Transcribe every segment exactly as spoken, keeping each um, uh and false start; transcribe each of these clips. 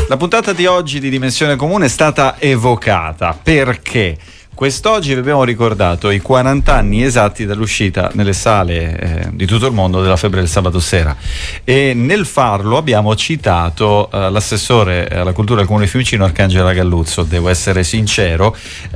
La puntata di oggi di Dimensione Comune è stata evocata perché quest'oggi vi abbiamo ricordato i quaranta anni esatti dall'uscita nelle sale eh, di tutto il mondo della Febbre del sabato sera, e nel farlo abbiamo citato eh, l'assessore alla cultura del Comune di Fiumicino, Arcangela Galluzzo. Devo essere sincero,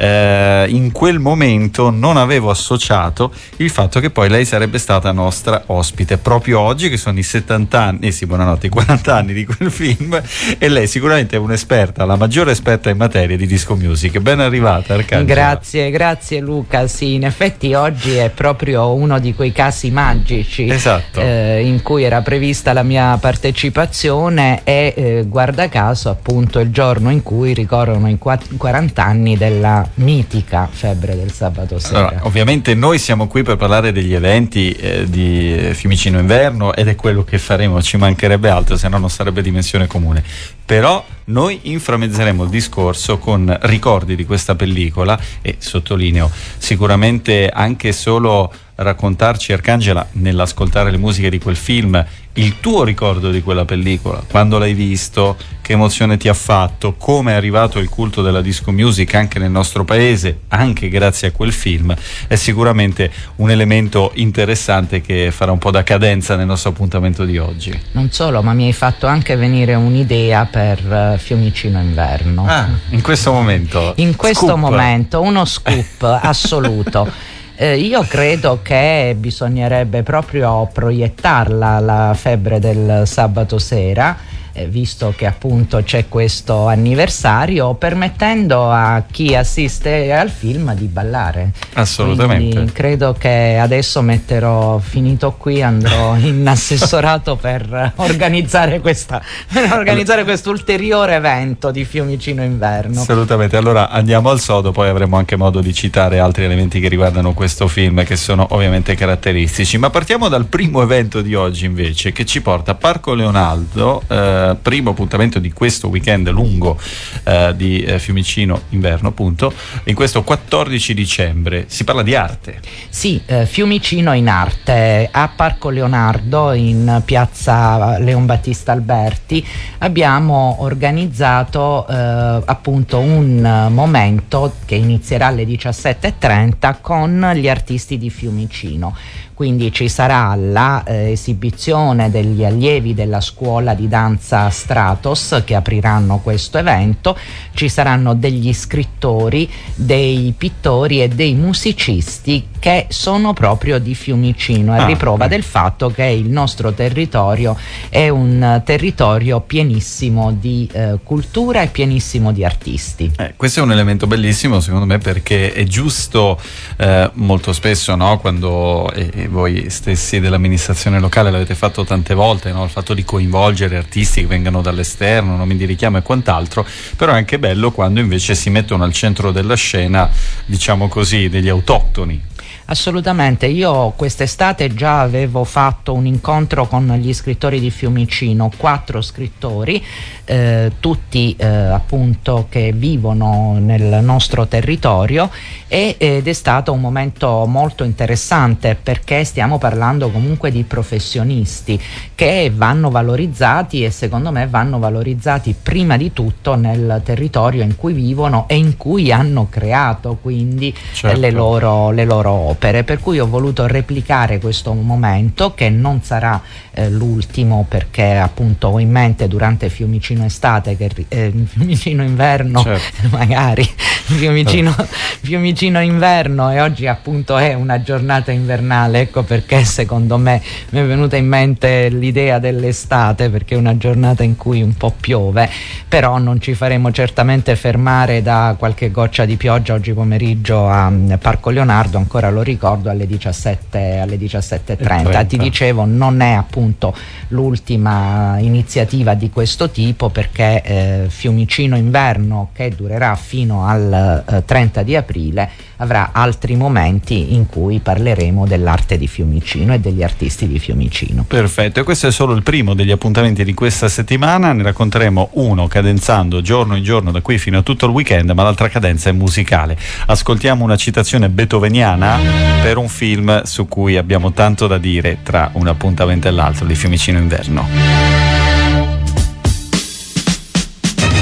eh, in quel momento non avevo associato il fatto che poi lei sarebbe stata nostra ospite proprio oggi, che sono i settanta anni, eh sì, buonanotte, i quaranta anni di quel film, e lei sicuramente è un'esperta, la maggiore esperta in materia di disco music. Ben arrivata, Arcangela. Grazie, grazie Luca. Sì, in effetti oggi è proprio uno di quei casi magici, esatto. eh, in cui era prevista la mia partecipazione e eh, guarda caso appunto il giorno in cui ricorrono i quaranta anni della mitica Febbre del sabato sera. Allora, ovviamente noi siamo qui per parlare degli eventi eh, di Fiumicino Inverno, ed è quello che faremo, ci mancherebbe altro, se no non sarebbe Dimensione Comune. Però noi inframmezzeremo il discorso con ricordi di questa pellicola e, sottolineo, sicuramente anche solo raccontarci, Arcangela, nell'ascoltare le musiche di quel film, il tuo ricordo di quella pellicola, quando l'hai visto, che emozione ti ha fatto, come è arrivato il culto della disco music anche nel nostro paese, anche grazie a quel film, è sicuramente un elemento interessante che farà un po' da cadenza nel nostro appuntamento di oggi. Non solo, ma mi hai fatto anche venire un'idea per uh, Fiumicino Inverno. Ah, in questo momento? In questo Scoop. momento, uno scoop assoluto. Eh, io credo che bisognerebbe proprio proiettarla la Febbre del sabato sera, eh, visto che appunto c'è questo anniversario, permettendo a chi assiste al film di ballare. Assolutamente. Quindi credo che adesso metterò, finito qui, andrò in assessorato per organizzare questa per organizzare questo ulteriore evento di Fiumicino Inverno. Assolutamente. Allora andiamo al sodo, poi avremo anche modo di citare altri elementi che riguardano questo film, che sono ovviamente caratteristici. Ma partiamo dal primo evento di oggi invece, che ci porta a Parco Leonardo, eh, primo appuntamento di questo weekend lungo eh, di eh, Fiumicino Inverno, appunto, in questo quattordici dicembre. Si parla di arte. Sì, eh, Fiumicino in arte. A Parco Leonardo, in piazza Leon Battista Alberti, abbiamo organizzato eh, appunto un momento che inizierà alle diciassette e trenta con gli artisti di Fiumicino. Quindi ci sarà la eh, esibizione degli allievi della scuola di danza Stratos che apriranno questo evento, ci saranno degli scrittori, dei pittori e dei musicisti che sono proprio di Fiumicino, a ah, riprova eh. del fatto che il nostro territorio è un territorio pienissimo di eh, cultura e pienissimo di artisti. Eh, questo è un elemento bellissimo secondo me, perché è giusto eh, molto spesso, no, quando eh, voi stessi dell'amministrazione locale l'avete fatto tante volte, no? Il fatto di coinvolgere artisti che vengano dall'esterno, nomi di richiamo e quant'altro, però è anche bello quando invece si mettono al centro della scena, diciamo così, degli autoctoni. Assolutamente, io quest'estate già avevo fatto un incontro con gli scrittori di Fiumicino, quattro scrittori, eh, tutti eh, appunto che vivono nel nostro territorio, e, ed è stato un momento molto interessante, perché stiamo parlando comunque di professionisti che vanno valorizzati, e secondo me vanno valorizzati prima di tutto nel territorio in cui vivono e in cui hanno creato quindi certo. le loro, le loro opere, per cui ho voluto replicare questo momento, che non sarà eh, l'ultimo, perché appunto ho in mente durante Fiumicino estate, che eh, Fiumicino inverno certo. magari Fiumicino, Fiumicino inverno, e oggi appunto è una giornata invernale, ecco perché secondo me mi è venuta in mente l'idea dell'estate, perché è una giornata in cui un po' piove, però non ci faremo certamente fermare da qualche goccia di pioggia oggi pomeriggio a Parco Leonardo, ancora lo ricordo, alle diciassette alle diciassette e trenta. Ti dicevo, non è appunto l'ultima iniziativa di questo tipo, perché eh, Fiumicino Inverno, che durerà fino al eh, trenta di aprile, avrà altri momenti in cui parleremo dell'arte di Fiumicino e degli artisti di Fiumicino. Perfetto, e questo è solo il primo degli appuntamenti di questa settimana. Ne racconteremo uno cadenzando giorno in giorno da qui fino a tutto il weekend, ma l'altra cadenza è musicale. Ascoltiamo una citazione beethoveniana per un film su cui abbiamo tanto da dire tra un appuntamento e l'altro di Fiumicino Inverno.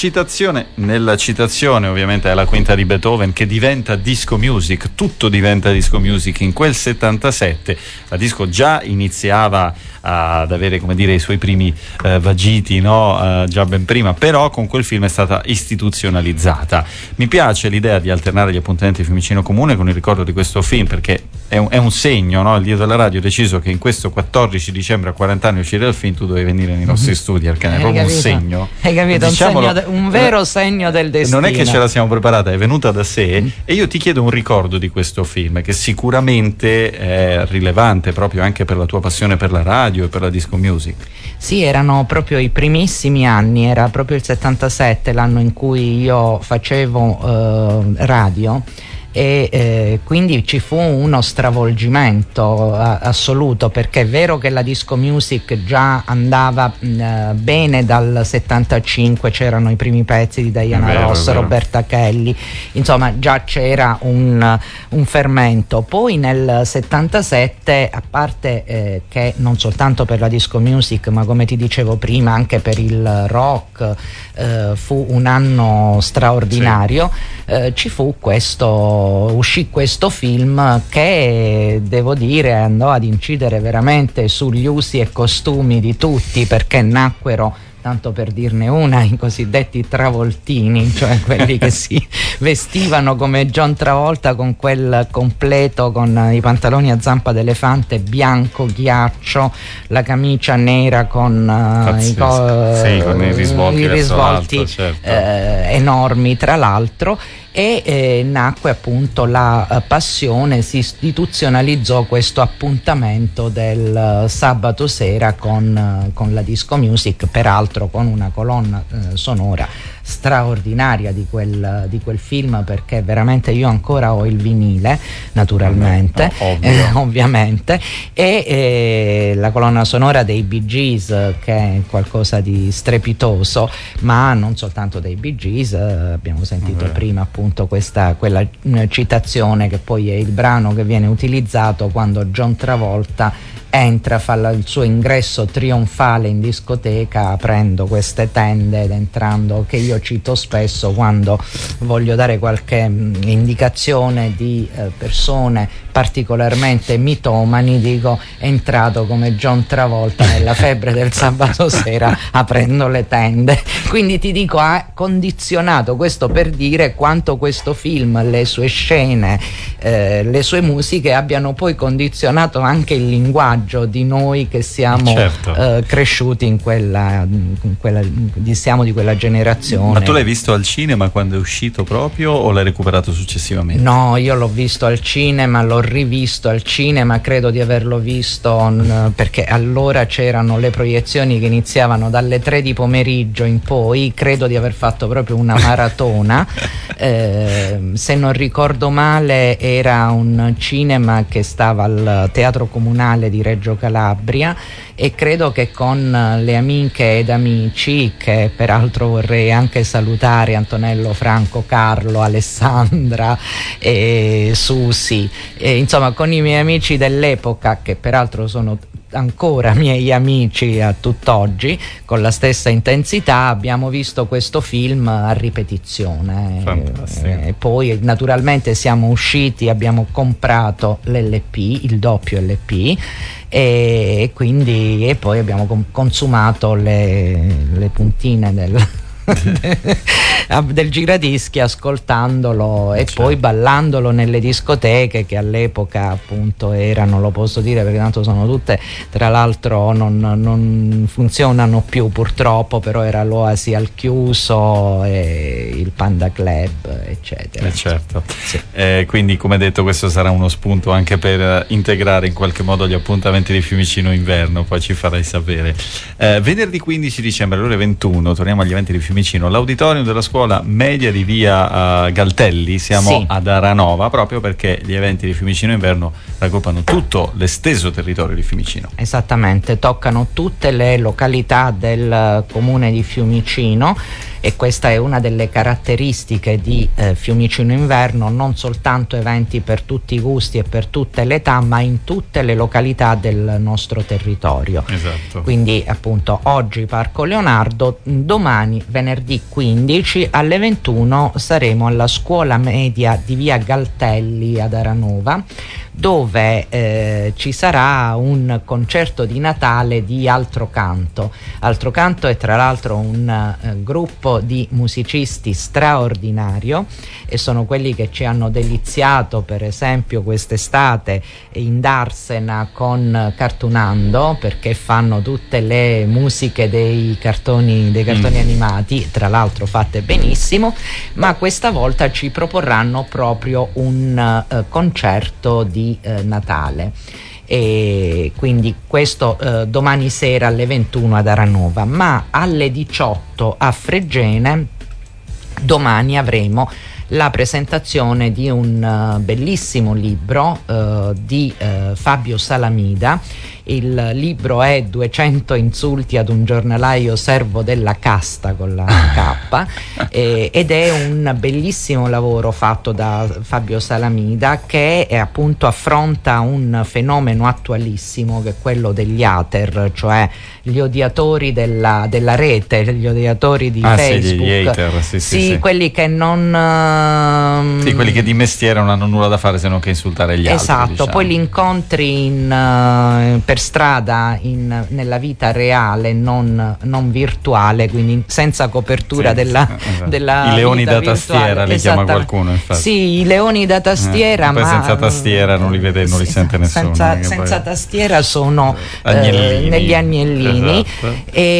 citazione, nella citazione ovviamente è la quinta di Beethoven che diventa disco music, tutto diventa disco music in quel settantasette. La disco già iniziava ad avere, come dire, i suoi primi eh, vagiti, no? Eh, già ben prima, però con quel film è stata istituzionalizzata. Mi piace l'idea di alternare gli appuntamenti di Fiumicino Comune con il ricordo di questo film, perché è un, è un segno, no? Il Dio della Radio ha deciso che in questo quattordici dicembre a quaranta anni uscire dal film tu dovevi venire nei nostri studi, perché è proprio un segno. Hai capito? Un, segno de- un vero segno del destino. Non è che ce la siamo preparata, è venuta da sé. Mm. E io ti chiedo un ricordo di questo film, che sicuramente è rilevante proprio anche per la tua passione per la radio e per la disco music. Sì, erano proprio i primissimi anni, era proprio il settantasette l'anno in cui io facevo eh, radio. E eh, quindi ci fu uno stravolgimento a, assoluto, perché è vero che la disco music già andava mh, bene dal settantacinque, c'erano i primi pezzi di Diana vero, Ross, Roberta Kelly, insomma già c'era un, un fermento. Poi nel settantasette, a parte eh, che non soltanto per la disco music ma come ti dicevo prima anche per il rock eh, fu un anno straordinario, sì. eh, ci fu questo uscì questo film che devo dire andò ad incidere veramente sugli usi e costumi di tutti, perché nacquero, tanto per dirne una, i cosiddetti travoltini, cioè quelli che si vestivano come John Travolta con quel completo, con i pantaloni a zampa d'elefante bianco ghiaccio, la camicia nera con, uh, i, co- sì, con i risvolti, i risvolti alto, certo. eh, enormi tra l'altro. E eh, nacque appunto la uh, passione, si istituzionalizzò questo appuntamento del uh, sabato sera con, uh, con la disco music, peraltro con una colonna uh, sonora straordinaria di quel, di quel film, perché veramente io ancora ho il vinile, naturalmente, no, eh, ovviamente, e eh, la colonna sonora dei Bee Gees, che è qualcosa di strepitoso, ma non soltanto dei Bee Gees, eh, abbiamo sentito okay. prima appunto questa, quella citazione che poi è il brano che viene utilizzato quando John Travolta entra, fa la, il suo ingresso trionfale in discoteca aprendo queste tende ed entrando, che io cito spesso quando voglio dare qualche mh, indicazione di eh, persone particolarmente mitomani, dico è entrato come John Travolta nella febbre del sabato sera aprendo le tende. Quindi ti dico, ha condizionato, questo per dire quanto questo film, le sue scene, eh, le sue musiche abbiano poi condizionato anche il linguaggio di noi che siamo certo. eh, cresciuti in quella, in quella di, siamo di quella generazione. Ma tu l'hai visto al cinema quando è uscito proprio o l'hai recuperato successivamente? No, io l'ho visto al cinema, l'ho rivisto al cinema, credo di averlo visto n- perché allora c'erano le proiezioni che iniziavano dalle tre di pomeriggio in poi, credo di aver fatto proprio una maratona. eh, se non ricordo male era un cinema che stava al Teatro Comunale di Reggio Calabria, e credo che con le amiche ed amici, che peraltro vorrei anche salutare, Antonello, Franco, Carlo, Alessandra e Susi, e insomma con i miei amici dell'epoca, che peraltro sono ancora miei amici a tutt'oggi, con la stessa intensità abbiamo visto questo film a ripetizione. E, e poi naturalmente siamo usciti, abbiamo comprato l'L P, il doppio L P, e quindi e poi abbiamo consumato le, le puntine del del giradischi, ascoltandolo e certo. poi ballandolo nelle discoteche che all'epoca appunto erano, lo posso dire perché tanto sono tutte, tra l'altro non, non funzionano più purtroppo, però era l'Oasi al chiuso e il Panda Club eccetera. Eh certo. Sì. Eh, quindi come detto questo sarà uno spunto anche per integrare in qualche modo gli appuntamenti di Fiumicino Inverno, poi ci farai sapere. Eh, venerdì quindici dicembre alle ore ventuno torniamo agli eventi di Fiumicino, l'auditorium della scuola media di via uh, Galtelli, siamo sì. ad Aranova, proprio perché gli eventi di Fiumicino Inverno raggruppano tutto l'esteso territorio di Fiumicino. Esattamente, toccano tutte le località del comune di Fiumicino e questa è una delle caratteristiche di eh, Fiumicino Inverno, non soltanto eventi per tutti i gusti e per tutte le età, ma in tutte le località del nostro territorio. Esatto. Quindi appunto oggi Parco Leonardo, domani venerdì quindici alle ventuno saremo alla scuola media di via Galtelli ad Aranova, dove eh, ci sarà un concerto di Natale di Altro Canto. Altro Canto è tra l'altro un eh, gruppo di musicisti straordinario, e sono quelli che ci hanno deliziato per esempio quest'estate in Darsena con Cartunando, perché fanno tutte le musiche dei cartoni, dei cartoni mm. animati, tra l'altro fatte benissimo, ma questa volta ci proporranno proprio un uh, concerto di Eh, Natale, e quindi questo eh, domani sera alle ventuno ad Aranova, ma alle diciotto a Fregene domani avremo la presentazione di un uh, bellissimo libro uh, di uh, Fabio Salamida. Il libro è duecento insulti ad un giornalaio servo della casta con la K eh, ed è un bellissimo lavoro fatto da Fabio Salamida, che è, appunto affronta un fenomeno attualissimo che è quello degli hater, cioè gli odiatori della, della rete, gli odiatori di ah, Facebook, sì, gli hater, sì, sì, sì, sì. quelli che non sì, quelli che di mestiere non hanno nulla da fare se non che insultare gli esatto, altri, diciamo. Poi li incontri in, uh, per strada in, nella vita reale, non, non virtuale, quindi senza copertura sì, della, esatto. della i leoni da virtuale. tastiera li chiama qualcuno, infatti. Sì, i leoni da tastiera, eh, ma senza tastiera non li vede, non li sente nessuno. Senza, senza poi... tastiera sono agnellini. Eh, negli agnellini, esatto.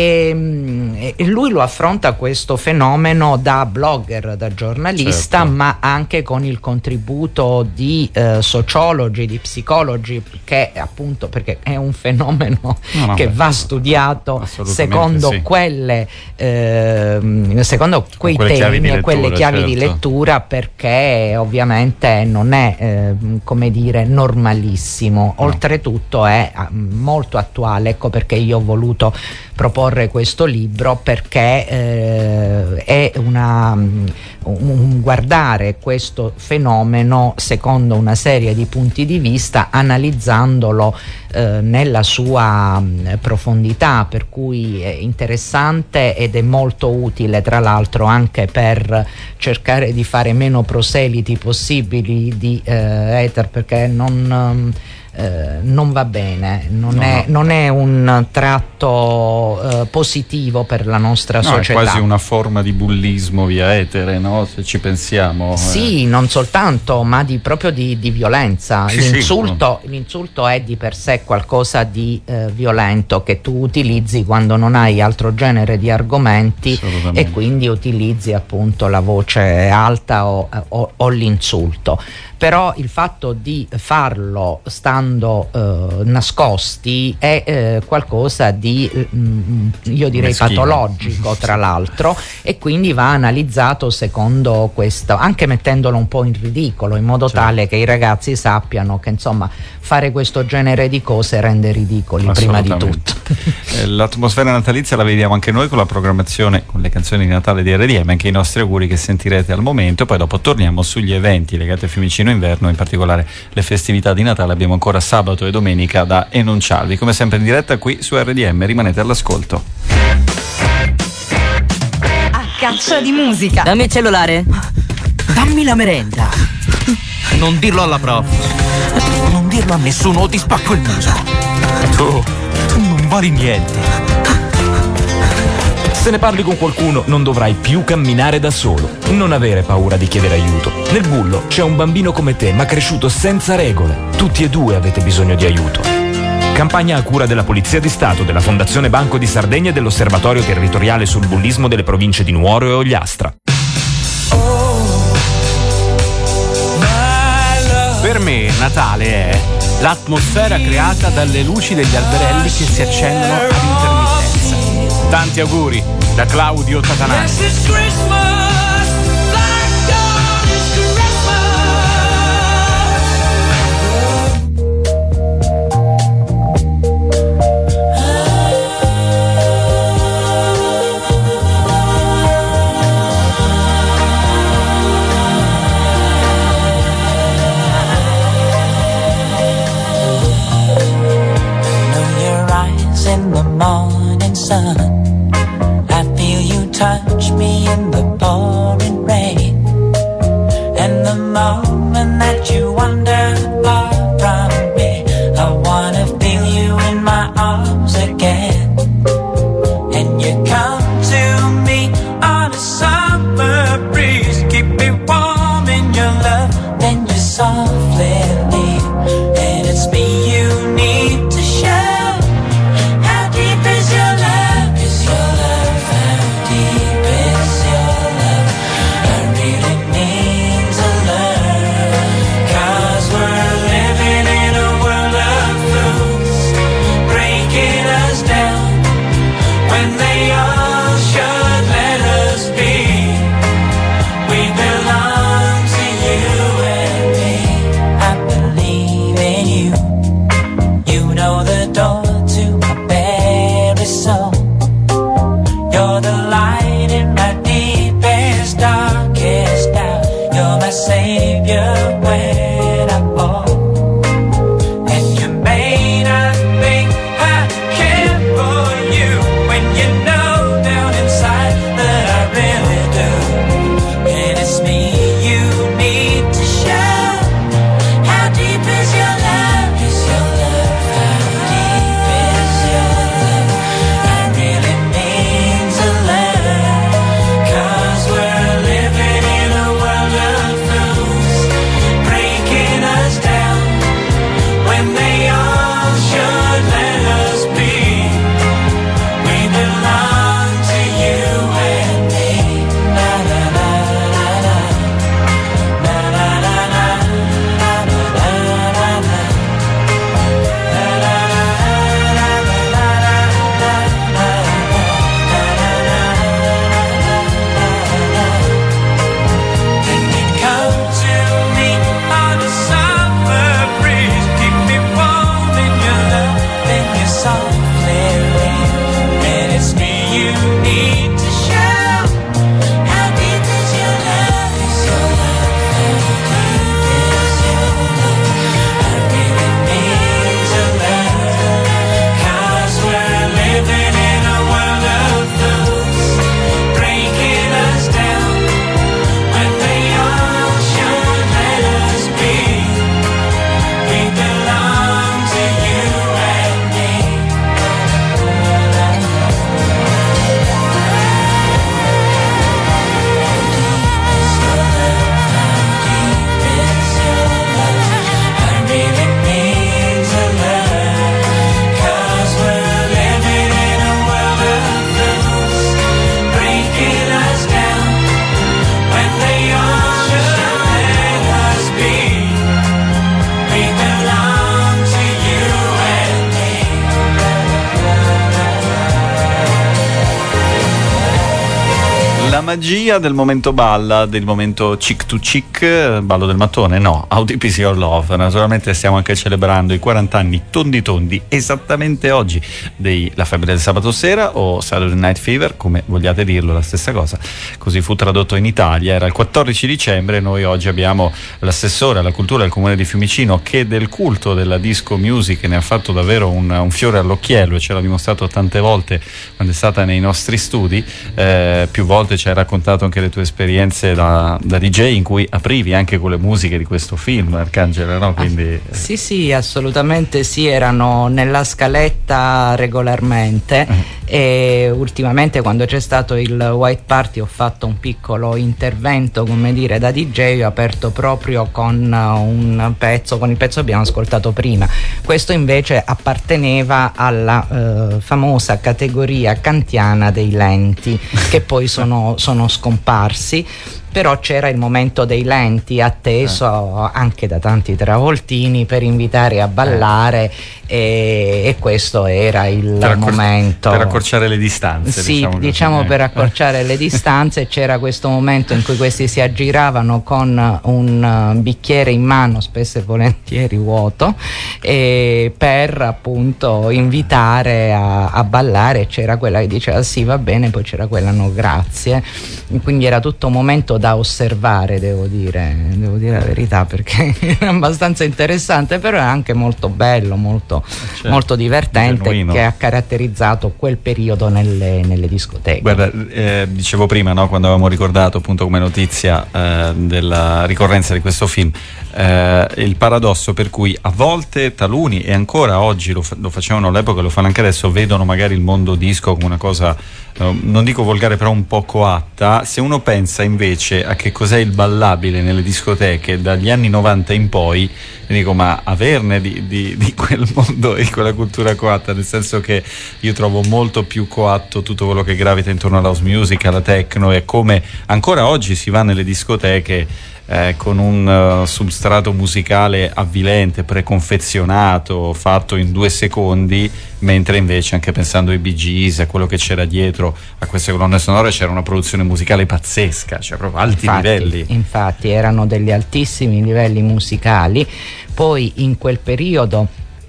e, e lui lo affronta questo fenomeno da blogger, da giornalista, certo. ma anche con il contributo di eh, sociologi, di psicologi, che appunto perché è un fenomeno no, no, che beh, va studiato secondo sì. quelle eh, secondo quei quelle temi chiavi e quelle chiavi certo. di lettura, perché ovviamente non è eh, come dire normalissimo, no. Oltretutto è molto attuale, ecco perché io ho voluto proporre questo libro, perché eh, è una un guardare questo fenomeno secondo una serie di punti di vista, analizzandolo eh, nella sua mh, profondità, per cui è interessante ed è molto utile, tra l'altro anche per cercare di fare meno proseliti possibili di eh, hater, perché non Eh, non va bene, non, no, è, no. non è un tratto eh, positivo per la nostra no, società. È quasi una forma di bullismo via etere, no? Se ci pensiamo. Sì, eh. non soltanto, ma di, proprio di, di violenza. Sì, l'insulto, sì. l'insulto è di per sé qualcosa di eh, violento, che tu utilizzi quando non hai altro genere di argomenti, e quindi utilizzi appunto la voce alta o, o, o l'insulto. Però il fatto di farlo stando eh, nascosti è eh, qualcosa di mm, io direi Meschino. patologico, tra l'altro, e quindi va analizzato secondo questo, anche mettendolo un po' in ridicolo, in modo certo. tale che i ragazzi sappiano che insomma fare questo genere di cose rende ridicoli prima di tutto. eh, l'atmosfera natalizia la vediamo anche noi con la programmazione, con le canzoni di Natale di R D M, anche i nostri auguri che sentirete al momento. Poi dopo torniamo sugli eventi legati a Fiumicino Inverno, in particolare le festività di Natale. Abbiamo ancora sabato e domenica da enunciarvi, come sempre in diretta qui su R D M. Rimanete all'ascolto. A caccia di musica. Dammi il cellulare. Dammi la merenda. Non dirlo alla prof. Non dirlo a nessuno o ti spacco il muso. Tu, tu non vali niente. Se ne parli con qualcuno non dovrai più camminare da solo. Non avere paura di chiedere aiuto. Nel bullo c'è un bambino come te, ma cresciuto senza regole. Tutti e due avete bisogno di aiuto. Campagna a cura della Polizia di Stato, della Fondazione Banco di Sardegna e dell'Osservatorio Territoriale sul Bullismo delle province di Nuoro e Ogliastra. Per me Natale è l'atmosfera creata dalle luci degli alberelli che si accendono ad intermittenza. Tanti auguri da Claudio Tatanassi. in the morning sun. I feel you touch me in the pouring rain. And the moment that you wander far from me, I wanna feel you in my arms again. And you come to me on a summer breeze, keep me warm in your love, then you softly leave. And it's me you need to show. How deep is your love? Is your love? How deep is your love? I really need to learn. 'Cause we're living in a world of fools, breaking us down when they all should let us be. We belong to you and me. I believe in you. You know the door to my very soul. You're the light in my deepest, darkest doubt. You're my savior when I fall. And you may not think I care for you when you know down inside that I really do. And it's me you need to show. How deep is your love? Is your love? How deep is your love? I really need to learn. 'Cause we're living in a world of fools, breaking us down when they all should let us be. We belong to you and me. Na na na na na. Na na na na. Na na na na na. Na na na na na. And you come to me on a summer breeze, keep me warm in your love, then you softly leave. And it's me you need to show. How deep is your love? Is your love? How deep is your love? I really need to learn. 'Cause we're living in a world of fools, breaking us down when they all should let us be. We belong to you and me. I really need to learn. 'Cause we're living in a world of fools, breaking us down when they all should let us be. We belong to you and me. La magia del momento balla, del momento chick to chick, ballo del mattone, no, How Deep Is Your Love. Naturalmente stiamo anche celebrando i quaranta anni tondi tondi, esattamente oggi, dei La Febbre del Sabato Sera o Saturday Night Fever, come vogliate dirlo, la stessa cosa. Così fu tradotto in Italia, era il quattordici dicembre. Noi oggi abbiamo l'assessore alla cultura del comune di Fiumicino, che del culto della disco music ne ha fatto davvero un, un fiore all'occhiello, e ce l'ha dimostrato tante volte quando è stata nei nostri studi. Eh, più volte ci hai raccontato anche le tue esperienze da, da D J, in cui aprivi anche con le musiche di questo film, Arcangelo, no? Quindi, eh. Sì, sì, assolutamente sì, erano nella scaletta regolarmente. Uh-huh. E ultimamente, quando c'è stato il White Party, ho fatto un piccolo intervento, come dire, da D J. Ho aperto proprio con un pezzo, con il pezzo che abbiamo ascoltato prima. Questo invece apparteneva alla eh, famosa categoria kantiana dei lenti, che poi sono, sono scomparsi. Però c'era il momento dei lenti, atteso eh. anche da tanti travoltini, per invitare a ballare, eh. e, e questo era il per accor- momento per accorciare le distanze, sì, diciamo, diciamo così. per accorciare le distanze. C'era questo momento in cui questi si aggiravano con un bicchiere in mano, spesso e volentieri vuoto, e per appunto invitare a, a ballare. C'era quella che diceva sì, va bene, poi c'era quella no grazie, quindi era tutto un momento da osservare, devo dire, devo dire la verità, perché è abbastanza interessante, però è anche molto bello, molto, certo, molto divertente, genuino, che ha caratterizzato quel periodo nelle, nelle discoteche. Guarda, eh, dicevo prima, no, quando avevamo ricordato appunto come notizia eh, della ricorrenza di questo film, eh, il paradosso per cui a volte taluni, e ancora oggi lo, fa- lo facevano all'epoca, lo fanno anche adesso, vedono magari il mondo disco come una cosa, eh, non dico volgare, però un po' coatta. Se uno pensa invece a che cos'è il ballabile nelle discoteche dagli anni novanta in poi, dico, ma averne di, di, di quel mondo e quella cultura coatta, nel senso che io trovo molto più coatto tutto quello che gravita intorno alla house music, alla techno, e come ancora oggi si va nelle discoteche eh, con un uh, substrato musicale avvilente, preconfezionato, fatto in due secondi, mentre invece, anche pensando ai Bee Gees, a quello che c'era dietro a queste colonne sonore, c'era una produzione musicale pazzesca, cioè proprio alti infatti, livelli. Infatti erano degli altissimi livelli musicali. Poi in quel periodo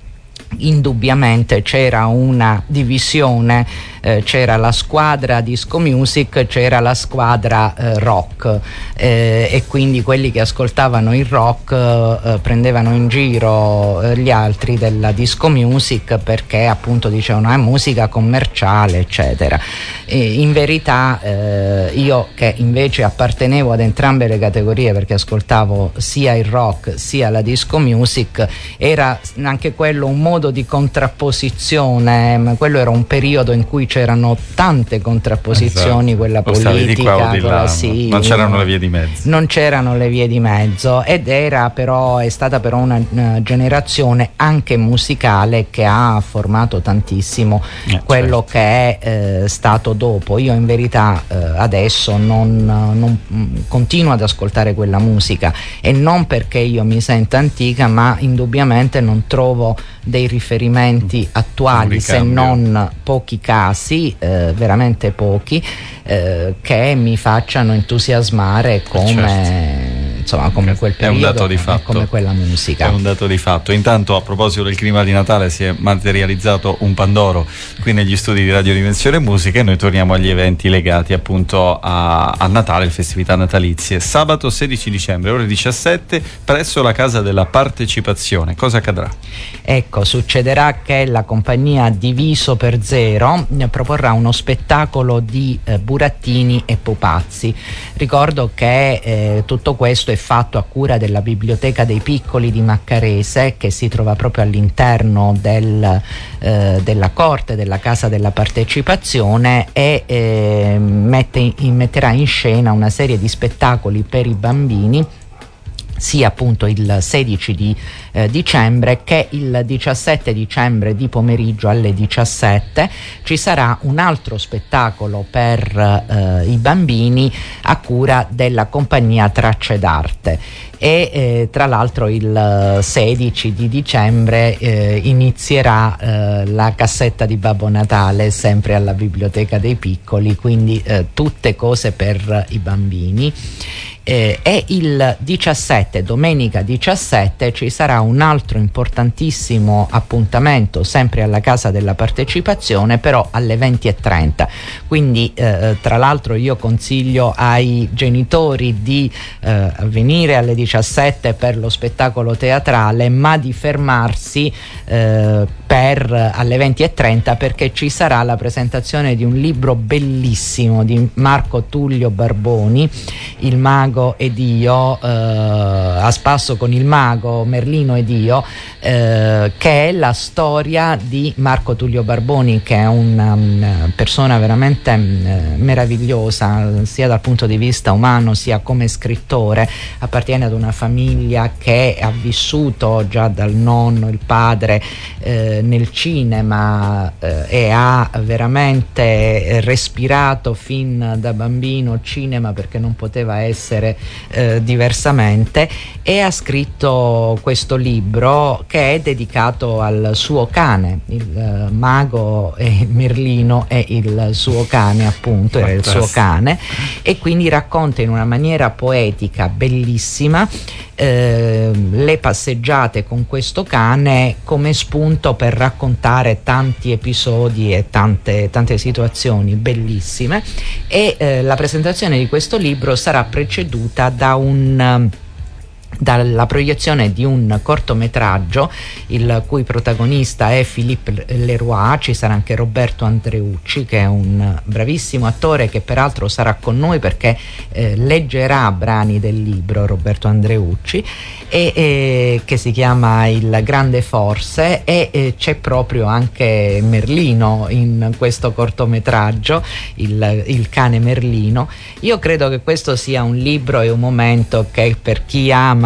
indubbiamente c'era una divisione, eh, c'era la squadra disco music, c'era la squadra eh, rock, eh, e quindi quelli che ascoltavano il rock eh, prendevano in giro eh, gli altri della disco music, perché appunto dicevano è musica commerciale, eccetera. E in verità eh, io, che invece appartenevo ad entrambe le categorie, perché ascoltavo sia il rock sia la disco music, era anche quello un modo di contrapposizione, ma quello era un periodo in cui c'erano tante contrapposizioni, esatto, quella politica, quella, sì, non c'erano le vie di mezzo. Non c'erano le vie di mezzo, ed era però, è stata però una, una generazione anche musicale che ha formato tantissimo eh, quello certo. che è eh, stato dopo. Io in verità eh, adesso non, non continuo ad ascoltare quella musica, e non perché io mi senta antica, ma indubbiamente non trovo dei riferimenti attuali, se non pochi casi, eh, veramente pochi, eh, che mi facciano entusiasmare come, certo. insomma, come quel periodo, è un dato di fatto, come quella musica. È un dato di fatto. Intanto, a proposito del clima di Natale, si è materializzato un Pandoro qui negli studi di Radio Dimensione Musica, e noi torniamo agli eventi legati appunto a, a Natale, le festività natalizie. Sabato sedici dicembre, ore diciassette, presso la Casa della Partecipazione. Cosa accadrà? Ecco, succederà che la compagnia Diviso per Zero proporrà uno spettacolo di eh, burattini e pupazzi. Ricordo che eh, tutto questo è fatto a cura della Biblioteca dei Piccoli di Maccarese, che si trova proprio all'interno del, eh, della corte della Casa della Partecipazione, e eh, mette in, metterà in scena una serie di spettacoli per i bambini, sia appunto il sedici di eh, dicembre che il diciassette dicembre di pomeriggio alle diciassette. Ci sarà un altro spettacolo per eh, i bambini a cura della compagnia Tracce d'Arte, e eh, tra l'altro il sedici di dicembre eh, inizierà eh, la cassetta di Babbo Natale, sempre alla Biblioteca dei Piccoli, quindi eh, tutte cose per i bambini. Eh, e il diciassette, domenica diciassette, ci sarà un altro importantissimo appuntamento sempre alla Casa della Partecipazione, però alle venti e trenta. Quindi eh, tra l'altro io consiglio ai genitori di eh, venire alle diciassette per lo spettacolo teatrale, ma di fermarsi eh, per alle venti e trenta, perché ci sarà la presentazione di un libro bellissimo di Marco Tullio Barboni, Il mago ed io, eh, a spasso con il mago, Merlino ed io, eh, che è la storia di Marco Tullio Barboni, che è una, una persona veramente eh, meravigliosa, sia dal punto di vista umano sia come scrittore. Appartiene ad una famiglia che ha vissuto già dal nonno, il padre, eh, nel cinema, eh, e ha veramente respirato fin da bambino cinema, perché non poteva essere Eh, diversamente, e ha scritto questo libro che è dedicato al suo cane. Il eh, mago e Merlino è il suo cane, appunto, era il suo cane, e quindi racconta in una maniera poetica bellissima eh, le passeggiate con questo cane come spunto per raccontare tanti episodi e tante, tante situazioni bellissime, e eh, la presentazione di questo libro sarà preceduta da un dalla proiezione di un cortometraggio il cui protagonista è Philippe Leroy. Ci sarà anche Roberto Andreucci, che è un bravissimo attore, che peraltro sarà con noi perché eh, leggerà brani del libro, Roberto Andreucci, e, e che si chiama Il Grande Forse, e eh, c'è proprio anche Merlino in questo cortometraggio, il, il cane Merlino. Io credo che questo sia un libro e un momento che per chi ama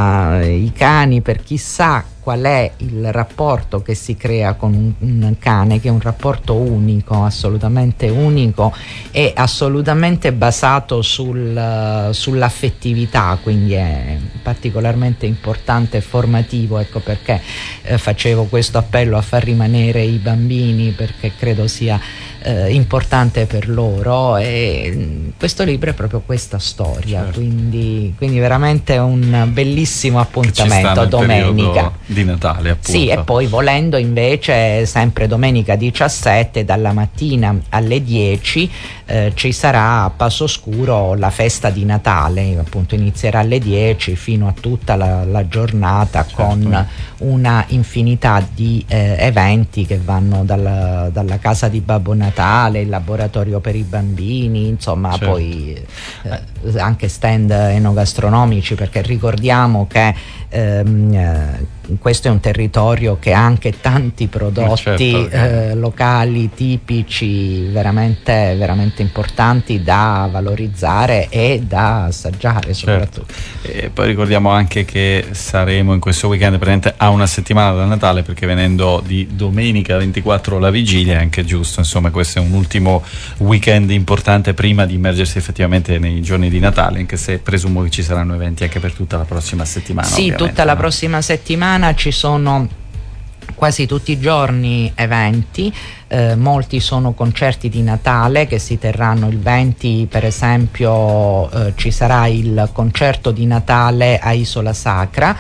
i cani, per chi sa qual è il rapporto che si crea con un, un cane, che è un rapporto unico, assolutamente unico e assolutamente basato sul, sull'affettività, quindi è particolarmente importante e formativo. Ecco perché eh, facevo questo appello a far rimanere i bambini, perché credo sia eh, importante per loro, e questo libro è proprio questa storia, certo. quindi, quindi veramente un bellissimo appuntamento domenica di Natale, appunto. Sì, e poi volendo invece sempre domenica diciassette dalla mattina alle dieci eh, ci sarà a Passo Scuro la festa di Natale, appunto inizierà alle dieci fino a tutta la, la giornata, certo. con una infinità di eh, eventi che vanno dalla, dalla casa di Babbo Natale, il laboratorio per i bambini, insomma, certo. poi eh, anche stand enogastronomici, perché ricordiamo che ehm, eh, questo è un territorio che ha anche tanti prodotti certo, eh, locali tipici veramente, veramente importanti da valorizzare e da assaggiare soprattutto. Certo. E poi ricordiamo anche che saremo in questo weekend presente a una settimana da Natale, perché venendo di domenica ventiquattro la vigilia è anche giusto, insomma questo è un ultimo weekend importante prima di immergersi effettivamente nei giorni di Natale, anche se presumo che ci saranno eventi anche per tutta la prossima settimana. Sì, tutta la no? prossima settimana ci sono quasi tutti i giorni eventi, eh, molti sono concerti di Natale che si terranno il venti, per esempio eh, ci sarà il concerto di Natale a Isola Sacra,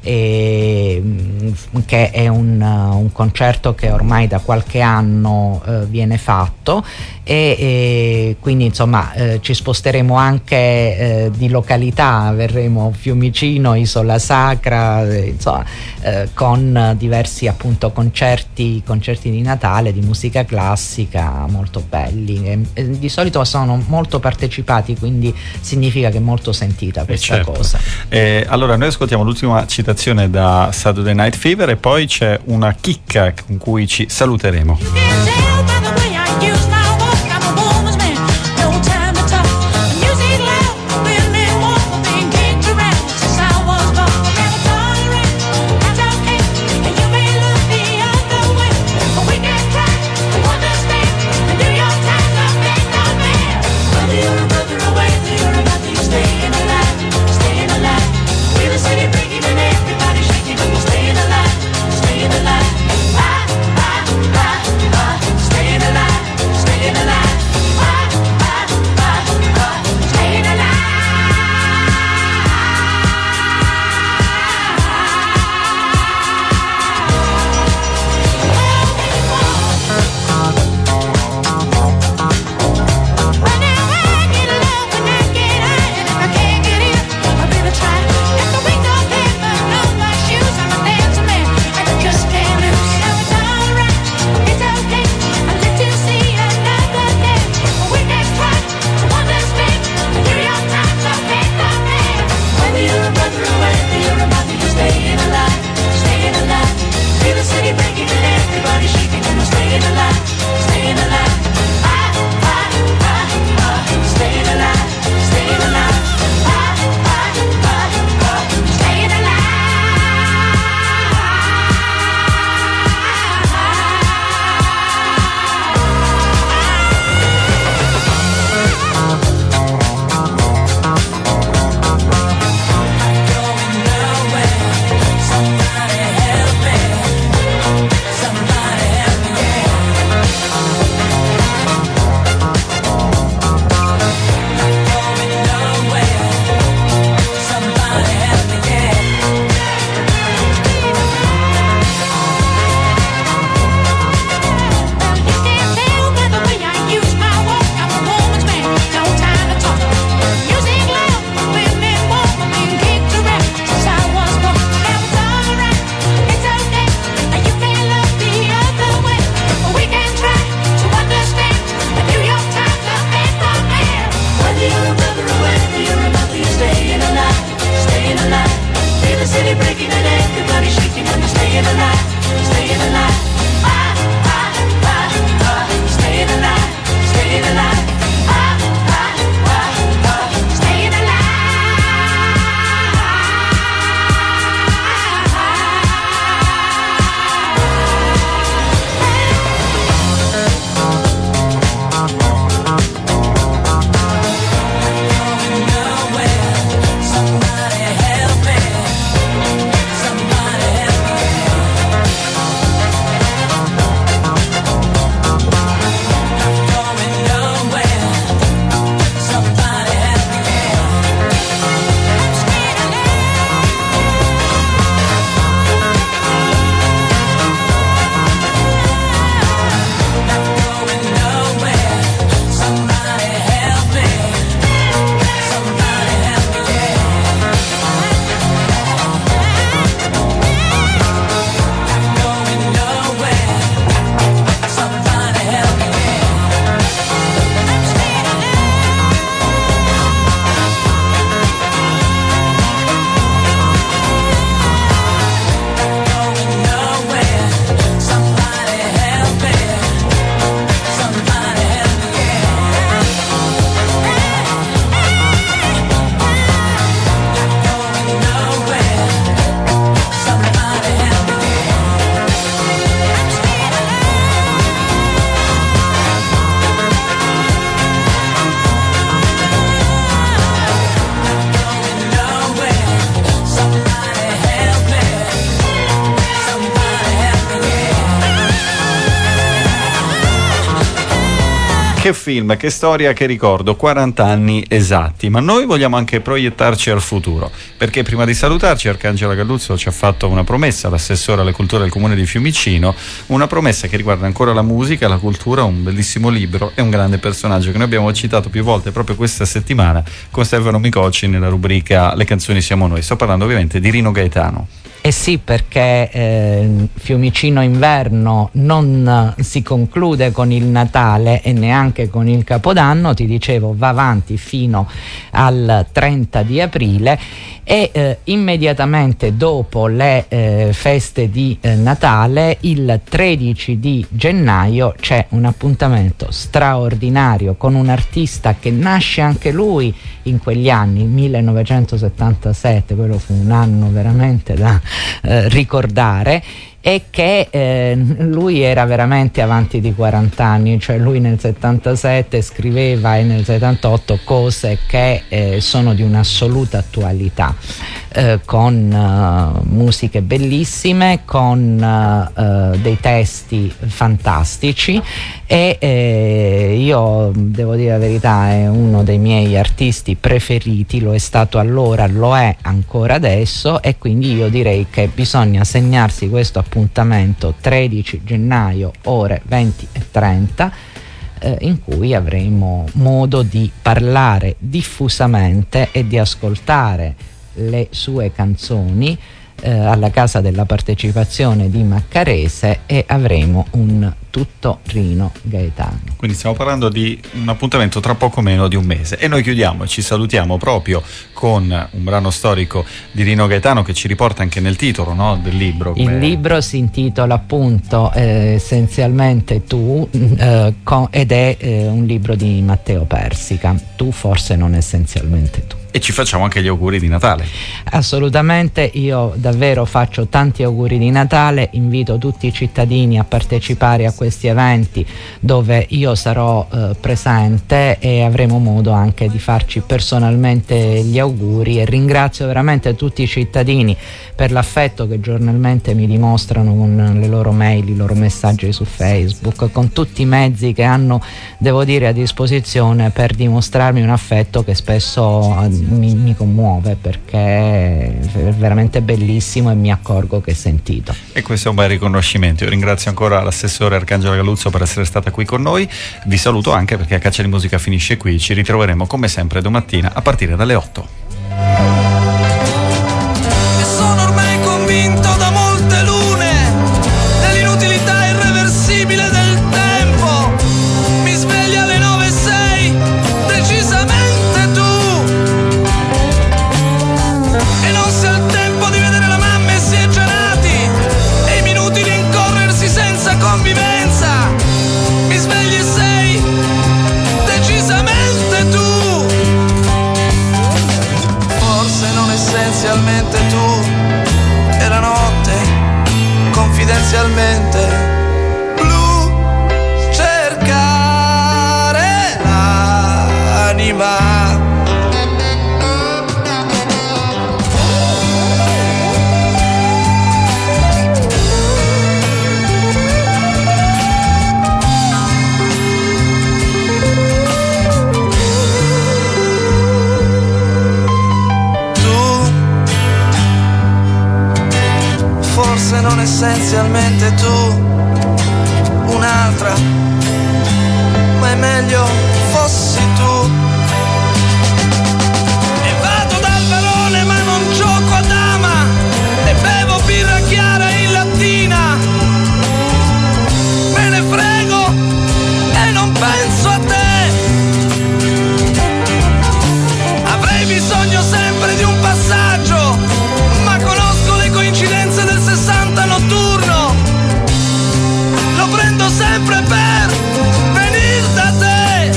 e, che è un, un concerto che ormai da qualche anno eh, viene fatto, e, e quindi insomma eh, ci sposteremo anche eh, di località, verremo Fiumicino, Isola Sacra, eh, insomma eh, con diversi appunto concerti, concerti di Natale di musica classica molto belli, e, e di solito sono molto partecipati, quindi significa che è molto sentita questa certo. cosa. Eh, allora noi ascoltiamo l'ultima citazione da Saturday Night Fever e poi c'è una chicca con cui ci saluteremo. Staying alive, staying alive. I, I, I, Che film, che storia, che ricordo, quaranta anni esatti, ma noi vogliamo anche proiettarci al futuro, perché prima di salutarci Arcangela Galluzzo ci ha fatto una promessa, l'assessore alle culture del comune di Fiumicino, una promessa che riguarda ancora la musica, la cultura, un bellissimo libro e un grande personaggio che noi abbiamo citato più volte proprio questa settimana con Stefano Micocci nella rubrica Le canzoni siamo noi. Sto parlando ovviamente di Rino Gaetano. Eh sì, perché eh, Fiumicino Inverno non eh, si conclude con il Natale e neanche con il Capodanno, ti dicevo, va avanti fino al trenta di aprile e eh, immediatamente dopo le eh, feste di eh, Natale, il tredici di gennaio, c'è un appuntamento straordinario con un artista che nasce anche lui in quegli anni, il millenovecentosettantasette, quello fu un anno veramente da eh, ricordare, e che eh, lui era veramente avanti di quaranta anni, cioè lui nel settantasette scriveva e nel settantotto cose che eh, sono di un'assoluta attualità, eh, con uh, musiche bellissime, con uh, uh, dei testi fantastici e eh, io devo dire la verità, è uno dei miei artisti preferiti, lo è stato allora, lo è ancora adesso, e quindi io direi che bisogna segnarsi questo appuntamento tredici gennaio ore venti e trenta, eh, in cui avremo modo di parlare diffusamente e di ascoltare le sue canzoni eh, alla Casa della Partecipazione di Maccarese, e avremo un tutto Rino Gaetano. Quindi stiamo parlando di un appuntamento tra poco meno di un mese, e noi chiudiamo e ci salutiamo proprio con un brano storico di Rino Gaetano che ci riporta anche nel titolo, no, del libro. Il come... libro si intitola appunto eh, essenzialmente Tu, eh, con, ed è eh, un libro di Matteo Persica, Tu forse non essenzialmente tu. E ci facciamo anche gli auguri di Natale. Assolutamente, io davvero faccio tanti auguri di Natale, invito tutti i cittadini a partecipare a questi eventi dove io sarò eh, presente, e avremo modo anche di farci personalmente gli auguri, e ringrazio veramente tutti i cittadini per l'affetto che giornalmente mi dimostrano con le loro mail, i loro messaggi su Facebook, con tutti i mezzi che hanno, devo dire, a disposizione per dimostrarmi un affetto che spesso Mi, mi commuove, perché è veramente bellissimo e mi accorgo che è sentito. E questo è un bel riconoscimento. Io ringrazio ancora l'assessore Arcangela Galluzzo per essere stata qui con noi. Vi saluto anche perché A Caccia di Musica finisce qui. Ci ritroveremo come sempre domattina a partire dalle otto. E sono ormai convinto da molte lune dell'inutilità irreversibile del tempo. Mi sveglio alle nove e sei, precisamente. Convivenza, mi svegli e sei decisamente tu. Forse non essenzialmente tu, era notte, confidenzialmente blu, cercare l'anima. Forse non essenzialmente tu, un'altra, ma è meglio fossi tu. E vado dal barone ma non gioco a dama, e bevo birra chiara in lattina. Me ne frego e non penso a te. Avrei bisogno sempre di un passaggio, ma conosco le coincidenze del sessanta notturno. Lo prendo sempre per venir da te.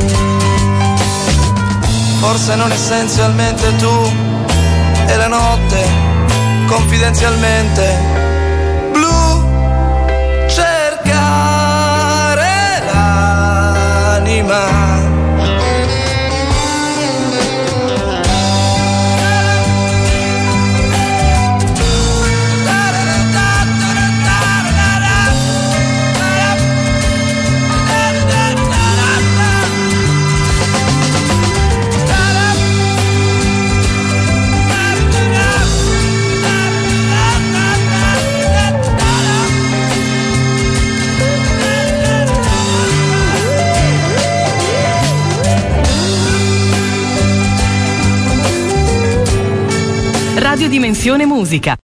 Forse non essenzialmente tu, e la notte, confidenzialmente blu, cercare l'anima. Da da da da da da da da da da da da da da da da Radio Dimensione Musica.